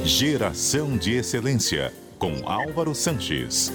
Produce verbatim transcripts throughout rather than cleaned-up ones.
Geração de Excelência, com Álvaro Sanches.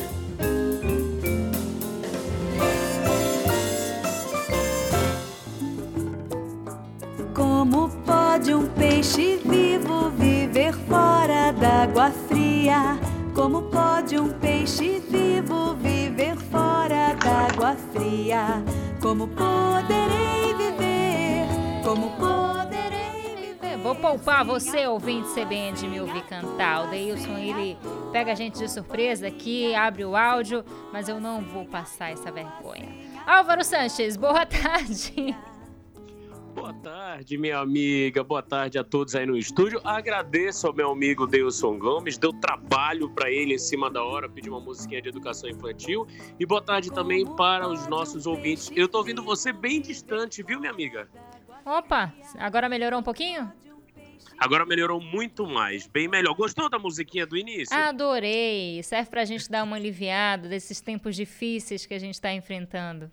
Como pode um peixe vivo viver fora d'água fria? Como pode um peixe vivo viver fora d'água fria? Como poderei viver? Como poderei viver? Vou poupar você, ouvinte C B N, de me ouvir cantar. O Deilson, ele pega a gente de surpresa aqui, abre o áudio, mas eu não vou passar essa vergonha. Álvaro Sanches, boa tarde. Boa tarde, minha amiga. Boa tarde a todos aí no estúdio. Agradeço ao meu amigo Deilson Gomes. Deu trabalho para ele em cima da hora, pedir uma musiquinha de educação infantil. E boa tarde também para os nossos ouvintes. Eu tô ouvindo você bem distante, viu, minha amiga? Opa, agora melhorou um pouquinho? Agora melhorou muito mais, bem melhor. Gostou da musiquinha do início? Adorei. Serve pra gente dar uma aliviada desses tempos difíceis que a gente está enfrentando.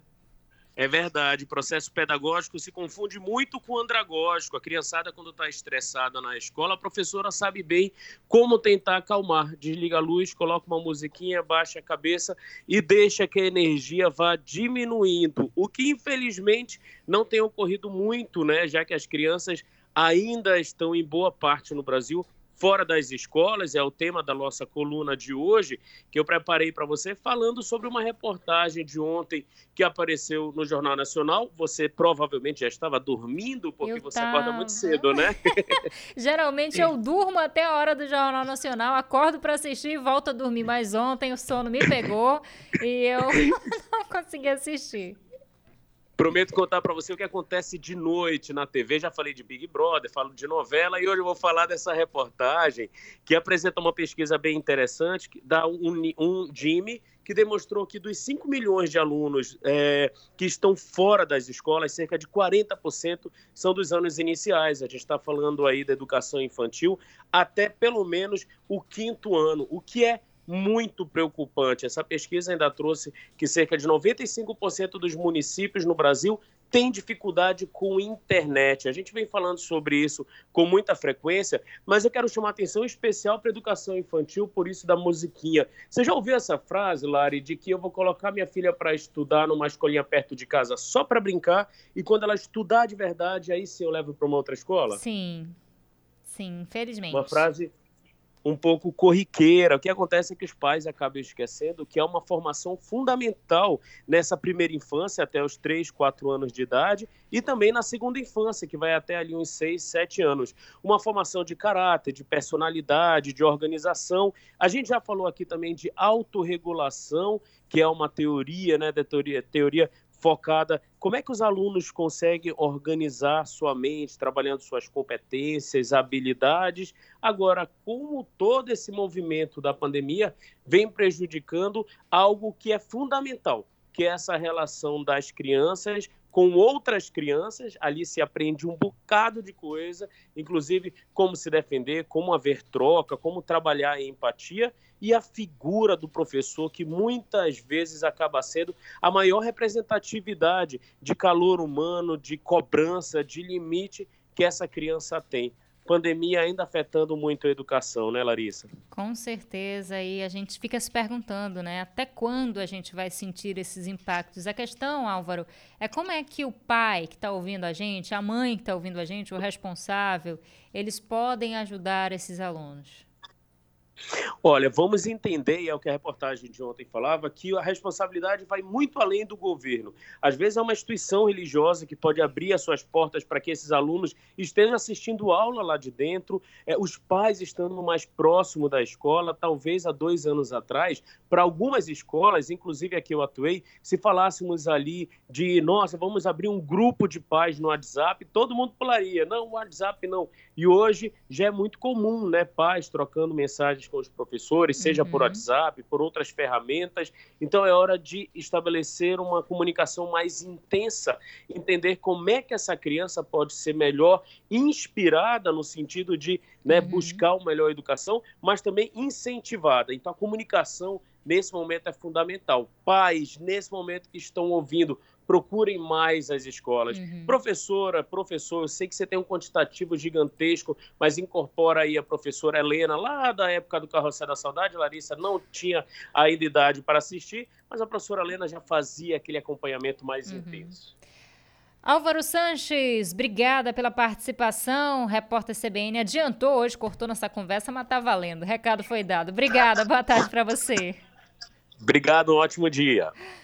É verdade, o processo pedagógico se confunde muito com o andragógico. A criançada, quando está estressada na escola, a professora sabe bem como tentar acalmar. Desliga a luz, coloca uma musiquinha, baixa a cabeça e deixa que a energia vá diminuindo. O que, infelizmente, não tem ocorrido muito, né? Já que as crianças ainda estão, em boa parte no Brasil, fora das escolas. É o tema da nossa coluna de hoje, que eu preparei para você, falando sobre uma reportagem de ontem que apareceu no Jornal Nacional. Você provavelmente já estava dormindo, porque Eu você tava. acorda muito cedo, né? Geralmente eu durmo até a hora do Jornal Nacional, acordo para assistir e volto a dormir. Mas ontem o sono me pegou e eu não consegui assistir. Prometo contar para você o que acontece de noite na T V. Já falei de Big Brother, falo de novela, e hoje eu vou falar dessa reportagem que apresenta uma pesquisa bem interessante da um, um Jimmy, que demonstrou que dos cinco milhões de alunos é, que estão fora das escolas, cerca de quarenta por cento são dos anos iniciais. A gente está falando aí da educação infantil até pelo menos o quinto ano, o que é muito preocupante. Essa pesquisa ainda trouxe que cerca de noventa e cinco por cento dos municípios no Brasil têm dificuldade com internet. A gente vem falando sobre isso com muita frequência, mas eu quero chamar atenção especial para a educação infantil, por isso da musiquinha. Você já ouviu essa frase, Lari, de que eu vou colocar minha filha para estudar numa escolinha perto de casa só para brincar, e quando ela estudar de verdade, aí sim eu levo para uma outra escola? Sim, sim, infelizmente. Uma frase um pouco corriqueira. O que acontece é que os pais acabam esquecendo que é uma formação fundamental nessa primeira infância, até os três, quatro anos de idade, e também na segunda infância, que vai até ali uns seis, sete anos. Uma formação de caráter, de personalidade, de organização. A gente já falou aqui também de autorregulação, que é uma teoria, né, da teoria, teoria focada, como é que os alunos conseguem organizar sua mente, trabalhando suas competências, habilidades. Agora, como todo esse movimento da pandemia vem prejudicando algo que é fundamental, que é essa relação das crianças com outras crianças. Ali se aprende um bocado de coisa, inclusive como se defender, como haver troca, como trabalhar em empatia, e a figura do professor, que muitas vezes acaba sendo a maior representatividade de calor humano, de cobrança, de limite que essa criança tem. Pandemia ainda afetando muito a educação, né, Larissa? Com certeza, e a gente fica se perguntando, né, até quando a gente vai sentir esses impactos. A questão, Álvaro, é como é que o pai que está ouvindo a gente, a mãe que está ouvindo a gente, o responsável, eles podem ajudar esses alunos? Olha, vamos entender, e é o que a reportagem de ontem falava, que a responsabilidade vai muito além do governo. Às vezes é uma instituição religiosa que pode abrir as suas portas para que esses alunos estejam assistindo aula lá de dentro, é, os pais estando mais próximo da escola. Talvez há dois anos atrás, para algumas escolas, inclusive aqui eu atuei, se falássemos ali de, nossa, vamos abrir um grupo de pais no WhatsApp, todo mundo pularia. Não, o WhatsApp não. E hoje já é muito comum, né, pais trocando mensagens com os professores, seja Uhum. por WhatsApp, por outras ferramentas. Então é hora de estabelecer uma comunicação mais intensa, entender como é que essa criança pode ser melhor inspirada no sentido de, né, Uhum. buscar uma melhor educação, mas também incentivada. Então a comunicação nesse momento é fundamental. Pais, nesse momento que estão ouvindo, procurem mais as escolas. Uhum. Professora, professor, eu sei que você tem um quantitativo gigantesco, mas incorpora aí a professora Helena, lá da época do Carrossel da Saudade. Larissa não tinha ainda idade para assistir, mas a professora Helena já fazia aquele acompanhamento mais Uhum. intenso. Álvaro Sanches, obrigada pela participação. Repórter C B N adiantou hoje, cortou nossa conversa, mas tá valendo. O recado foi dado. Obrigada, boa tarde para você. Obrigado, um ótimo dia.